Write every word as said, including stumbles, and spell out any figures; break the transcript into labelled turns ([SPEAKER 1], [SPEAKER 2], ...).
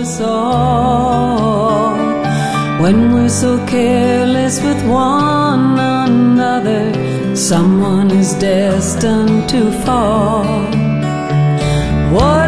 [SPEAKER 1] us all. When we're so careless with one another, someone is destined to fall. What